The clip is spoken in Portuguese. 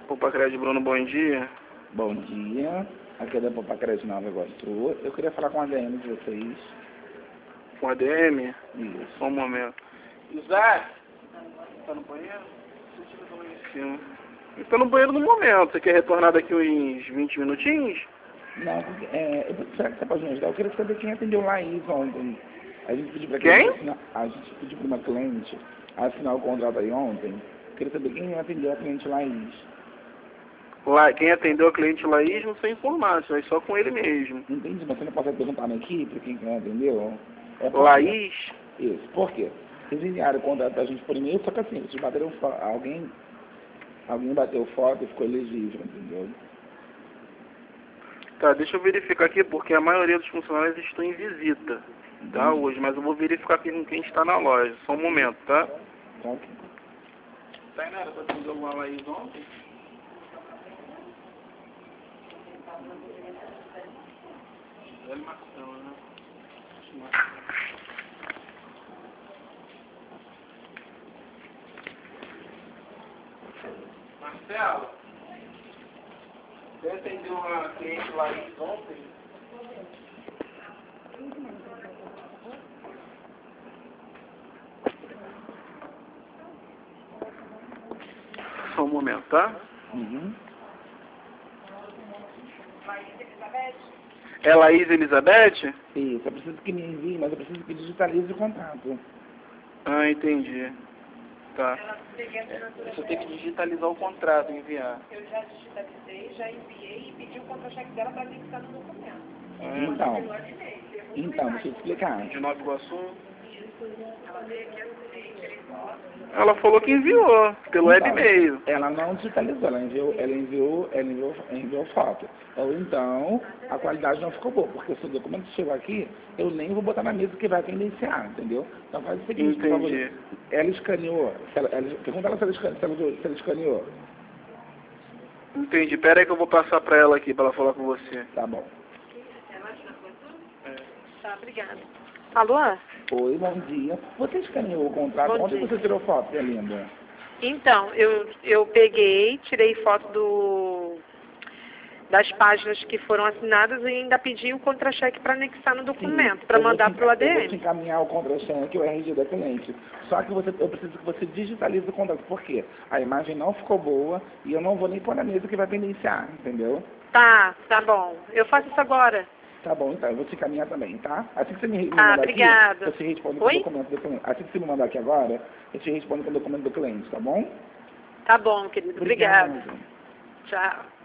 Popacred Bruno, bom dia. Bom dia, aqui é da Popacred Nova Iguaçu. Eu queria falar com a ADM de vocês. Com a ADM? Isso. Só um momento. Isaac, tá no banheiro? Sim. Ele tá no banheiro no momento. Você quer retornar daqui uns 20 minutinhos? Não, será que você pode me ajudar? Eu queria saber quem atendeu Laís ontem. A gente pediu pra Quem? A gente pediu para uma cliente assinar o contrato aí ontem. Eu queria saber quem atendeu a cliente Laís. Quem atendeu a cliente Laís não sei informar, isso é só com ele mesmo. Entendi, mas você não pode perguntar na equipe quem atendeu? Laís? Isso, por quê? Eles enviaram o contrato pra gente por e-mail, só que assim, vocês bateram alguém bateu foto e ficou elegível, entendeu? Tá, deixa eu verificar aqui, porque a maioria dos funcionários estão em visita, tá, hoje, mas eu vou verificar aqui com quem está na loja. Só um momento, tá? Tá ok. Tainara, você atendeu uma Laís ontem? Olha Marcelo, né? Marcelo, você atendeu uma cliente Laís ontem? Só um momento, tá? Uhum. É Laís Elizabeth? Isso, eu preciso que me envie, mas eu preciso que digitalize o contrato. Ah, entendi. Tá. Você tem que digitalizar o contrato e enviar. Eu já digitalizei, já enviei e pedi o contra-cheque dela para anexar no documento. Então, deixa eu te explicar. De Nova Iguaçu? Ela veio aqui, assinei, tirei foto. Ela falou que enviou, pelo webmail. Ela não digitalizou, ela enviou foto. Ou então, a qualidade não ficou boa, porque se o documento chegou aqui, eu nem vou botar na mesa que vai tendenciar, entendeu? Então faz o seguinte, por favor. Entendi. Ela escaneou, pergunta ela se ela escaneou. Entendi. Pera aí que eu vou passar pra ela aqui, pra ela falar com você. Tá bom. Tá, obrigada. Alô? Oi, bom dia. Você escaneou o contrato? Bom Onde dia. você tirou foto, minha linda? Então, eu peguei, tirei foto das páginas que foram assinadas e ainda pedi o contra-cheque para anexar no documento, para mandar para o Eu vou te ADM. encaminhar o contra-cheque, o RG da cliente. Só que eu preciso que você digitalize o contrato. Por quê? A imagem não ficou boa e eu não vou nem pôr na mesa que vai pendenciar, entendeu? Tá bom. Eu faço isso agora. Tá bom, então, eu vou te encaminhar também, tá? Assim que você me Ah, mandar obrigada. aqui, eu te respondo com o Oi? documento do cliente. Assim que você me mandar aqui agora, eu te respondo com o documento do cliente, tá bom? Tá bom, querido. Obrigada. Obrigado. Tchau.